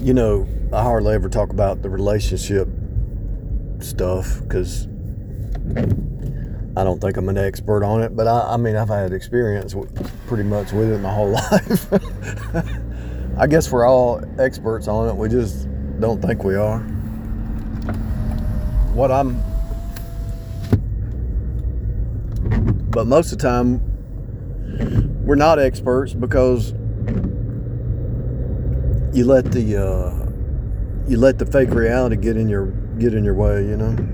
I hardly ever talk about the relationship stuff because I don't think I'm an expert on it, but I mean, I've had experience pretty much with it my whole life. I guess we're all experts on it. We just don't think we are. But most of the time, we're not experts because you let the fake reality get in your way,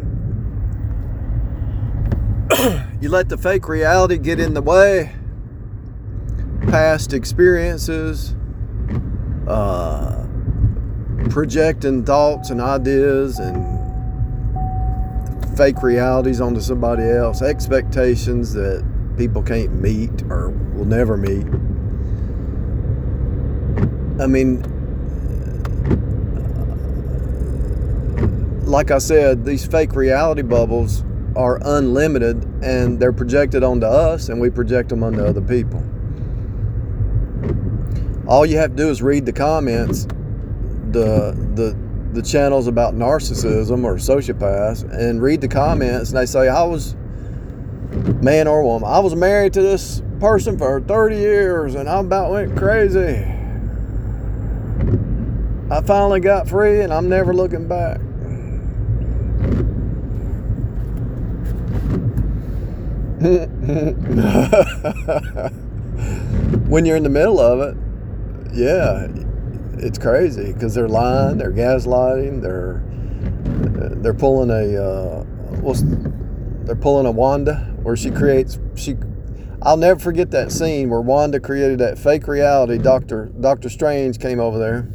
You let the fake reality get in the way. Past experiences, projecting thoughts and ideas and fake realities onto somebody else, expectations that people can't meet or will never meet. I mean, like I said, these fake reality bubbles are unlimited and they're projected onto us and we project them onto other people. All you have to do is read the comments, the channels about narcissism or sociopaths, and read the comments, and they say, man or woman, I was married to this person for 30 years and I about went crazy. I finally got free and I'm never looking back. When you're in the middle of it, yeah, it's crazy because they're lying, they're gaslighting, they're pulling a Wanda where I'll never forget that scene where Wanda created that fake reality. Doctor Strange came over there.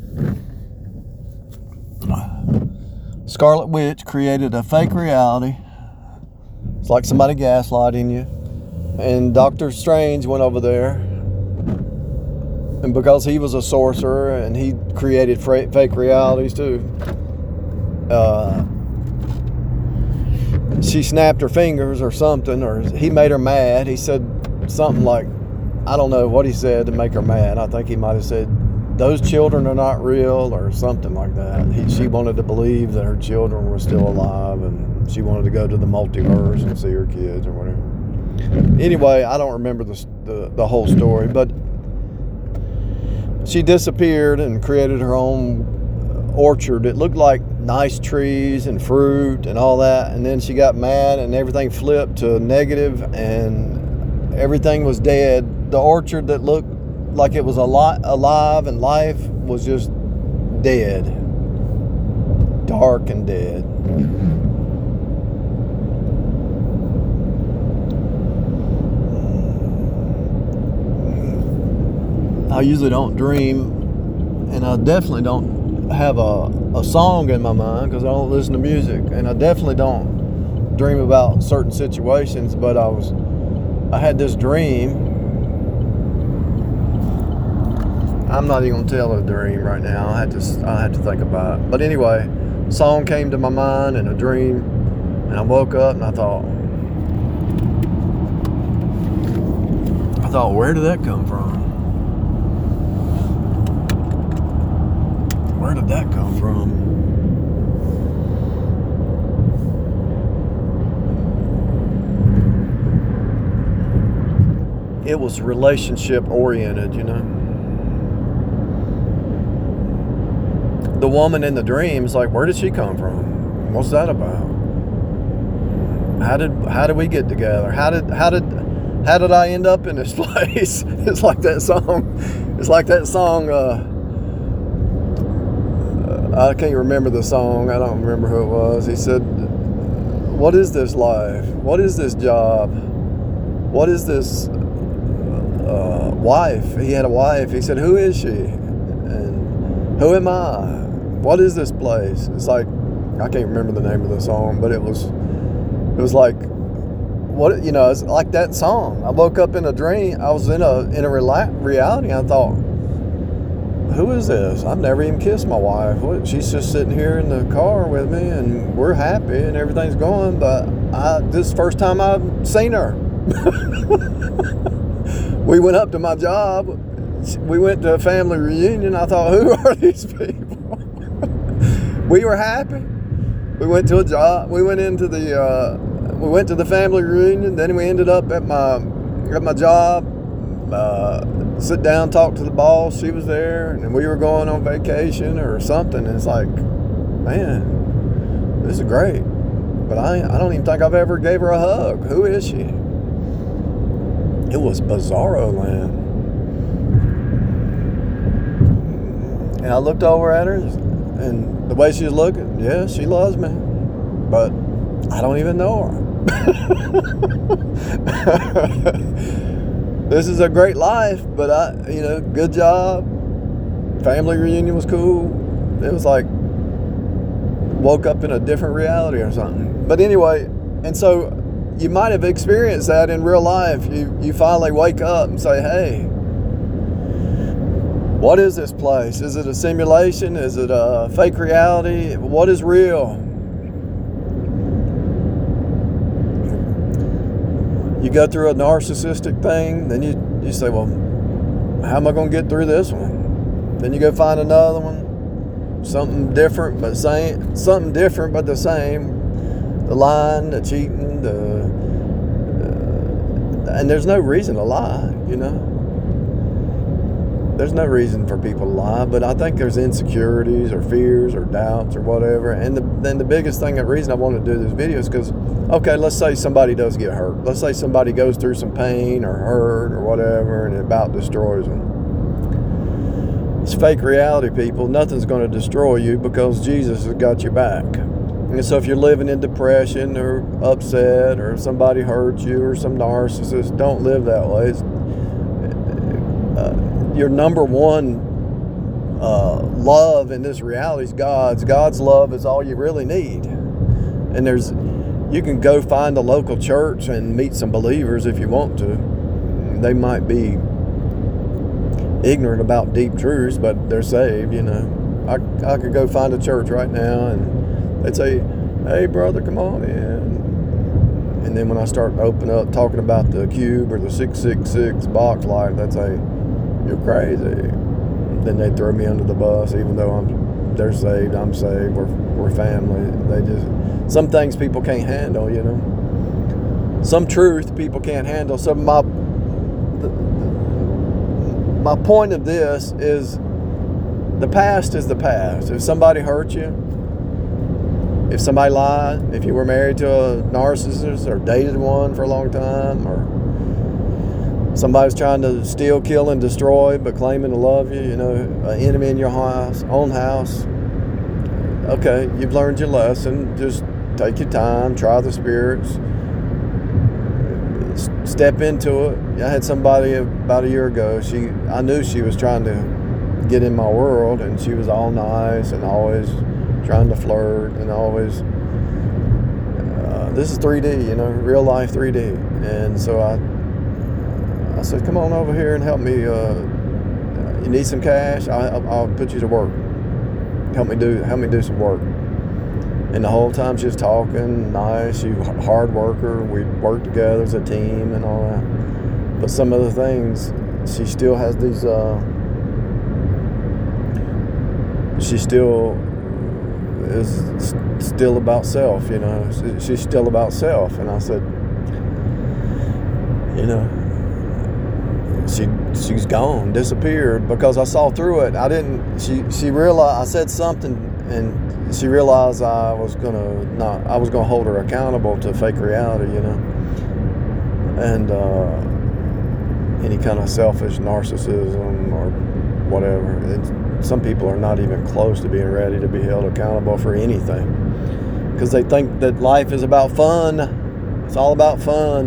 Scarlet Witch created a fake reality. It's like somebody gaslighting you. And Doctor Strange went over there. And because he was a sorcerer and he created fake realities too, she snapped her fingers or something, or he made her mad. He said something like, I don't know what he said to make her mad. I think he might have said, those children are not real, or something like that. She wanted to believe that her children were still alive, and she wanted to go to the multiverse and see her kids or whatever. Anyway, I don't remember the whole story, but she disappeared and created her own orchard. It looked like nice trees and fruit and all that, and then she got mad and everything flipped to negative and everything was dead. The orchard that looked like it was alive and life was just dead, dark and dead. I usually don't dream, and I definitely don't have a song in my mind because I don't listen to music, and I definitely don't dream about certain situations, but I had this dream. I'm not even gonna tell a dream right now. I had to think about it. But anyway, a song came to my mind in a dream, and I woke up and I thought, where did that come from? Where did that come from? It was relationship oriented, The woman in the dream is like, where did she come from? What's that about? How did we get together? How did I end up in this place? It's like that song. I can't remember the song. I don't remember who it was. He said, what is this life? What is this job? What is this wife? He had a wife. He said, who is she? And who am I? What is this place? It's like, I can't remember the name of the song, but it was like, it's like that song. I woke up in a dream. I was in a reality. And I thought, who is this? I've never even kissed my wife. She's just sitting here in the car with me, and we're happy, and everything's going. But this is the first time I've seen her. We went up to my job. We went to a family reunion. I thought, who are these people? we were happy. We went to a job. We went into the family reunion. Then we ended up at my job. Sit down, talk to the boss. She was there, and we were going on vacation or something. And it's like, man, this is great. But I don't even think I've ever gave her a hug. Who is she? It was Bizarro Land. And I looked over at her, and the way she was looking, yeah, she loves me. But I don't even know her. This is a great life, but good job. Family reunion was cool. It was like woke up in a different reality or something. But anyway, and so you might have experienced that in real life. You finally wake up and say, hey, what is this place? Is it a simulation? Is it a fake reality? What is real? You go through a narcissistic thing, then you say, well, how am I going to get through this one? Then you go find another one, something different but the same. The lying, the cheating, and there's no reason to lie, There's no reason for people to lie, but I think there's insecurities or fears or doubts or whatever. And then the biggest thing, the reason I want to do this video is because, okay, let's say somebody does get hurt. Let's say somebody goes through some pain or hurt or whatever, and it about destroys them. It's fake reality, people. Nothing's going to destroy you because Jesus has got your back. And so if you're living in depression or upset or somebody hurt you or some narcissist, don't live that way. Your number one love in this reality is God's. God's love is all you really need. And you can go find a local church and meet some believers if you want to. They might be ignorant about deep truths, but they're saved, I could go find a church right now and they'd say, hey brother, come on in. And then when I start to open up talking about the cube or the 666 box light, they'd say, you're crazy. Then they throw me under the bus, even though they're saved, I'm saved, we're family. Some things people can't handle, Some truth people can't handle. So my point of this is the past is the past. If somebody hurt you, if somebody lied, if you were married to a narcissist or dated one for a long time, or somebody's trying to steal, kill, and destroy, but claiming to love you, an enemy in your own house. Okay, you've learned your lesson. Just take your time, try the spirits, step into it. I had somebody about a year ago, I knew she was trying to get in my world, and she was all nice and always trying to flirt and always, this is 3D, real life 3D. And so I said, come on over here and help me. You need some cash? I'll put you to work. Help me do some work. And the whole time she was talking nice. She was a hard worker. We worked together as a team and all that. But some of the things, she still has these. She still is still about self. She's still about self. And I said, she's gone, disappeared, because I saw through it. She realized I said something, and she realized I was gonna hold her accountable to fake reality, and any kind of selfish narcissism or whatever. Some people are not even close to being ready to be held accountable for anything, because they think that life is about fun. It's all about fun.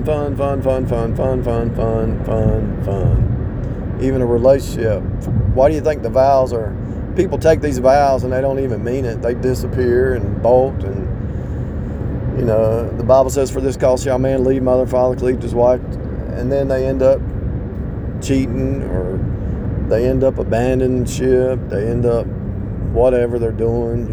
Even a relationship. Why do you think the vows are? People take these vows and they don't even mean it. They disappear and bolt. And, the Bible says, for this cause shall man leave mother, father, cleave to his wife. And then they end up cheating, or they end up abandoning ship. They end up whatever they're doing,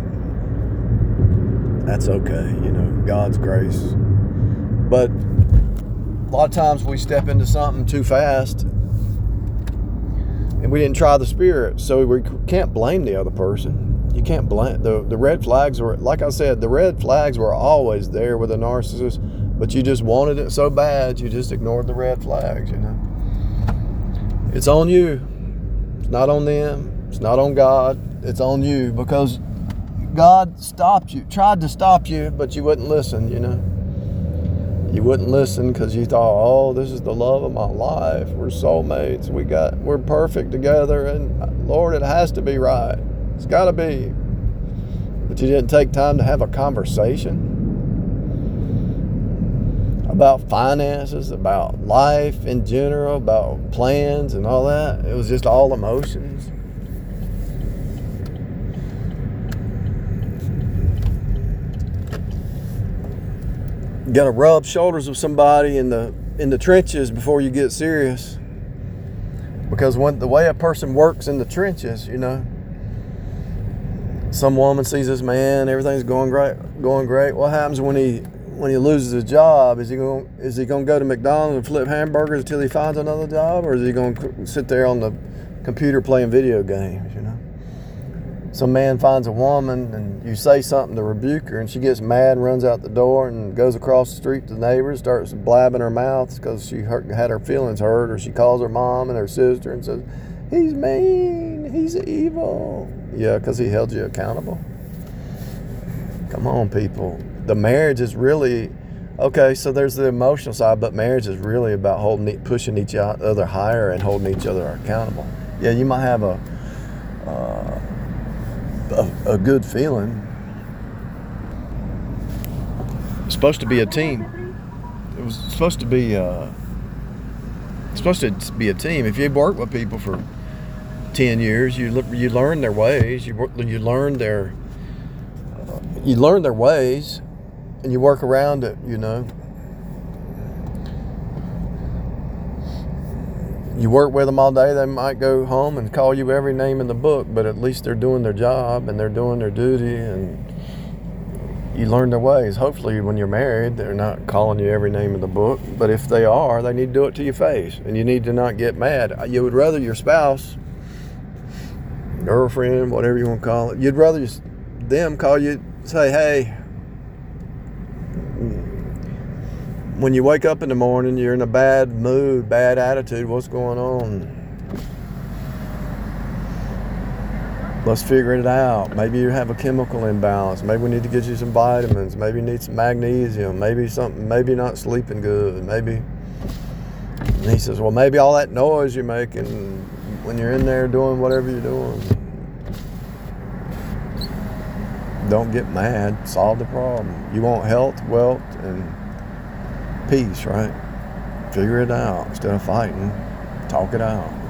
That's okay, God's grace. But a lot of times we step into something too fast and we didn't try the spirit, so we can't blame the other person. You can't blame the red flags were, like I said, the red flags were always there with a narcissist, but you just wanted it so bad you just ignored the red flags, you know. It's on you. It's not on them. It's not on God. It's on you, because God stopped you, tried to stop you, but you wouldn't listen, you know. You wouldn't listen because you thought, oh, this is the love of my life. We're soulmates. We're perfect together, and Lord, it has to be right. It's got to be. But you didn't take time to have a conversation about finances, about life in general, about plans and all that. It was just all emotions. You got to rub shoulders with somebody in the trenches before you get serious. Because the way a person works in the trenches, you know, some woman sees this man, everything's going great. What happens when he loses his job? Is he going to go to McDonald's and flip hamburgers until he finds another job, or is he going to sit there on the computer playing video games? You know, some man finds a woman and you say something to rebuke her, and she gets mad and runs out the door and goes across the street to the neighbors, starts blabbing her mouth because she had her feelings hurt, or she calls her mom and her sister and says, "He's mean, he's evil." Yeah, because he held you accountable. Come on, people. The marriage is really, okay, so there's the emotional side, but marriage is really about pushing each other higher and holding each other accountable. Yeah, you might have a good feeling. It's supposed to be a team. It was supposed to be a team. If you work with people for 10 years, you learn their ways. You learn their ways, and you work around it, you know. You work with them all day, they might go home and call you every name in the book, but at least they're doing their job and they're doing their duty, and you learn their ways. Hopefully when you're married, they're not calling you every name in the book, but if they are, they need to do it to your face, and you need to not get mad. You would rather your spouse, girlfriend, whatever you want to call it, you'd rather them call you, say, "Hey, when you wake up in the morning, you're in a bad mood, bad attitude, what's going on? Let's figure it out. Maybe you have a chemical imbalance. Maybe we need to get you some vitamins. Maybe you need some magnesium. Maybe not sleeping good. Maybe." And he says, "Well, maybe all that noise you're making when you're in there doing whatever you're doing." Don't get mad. Solve the problem. You want health, wealth, and peace, right? Figure it out instead of fighting. Talk it out.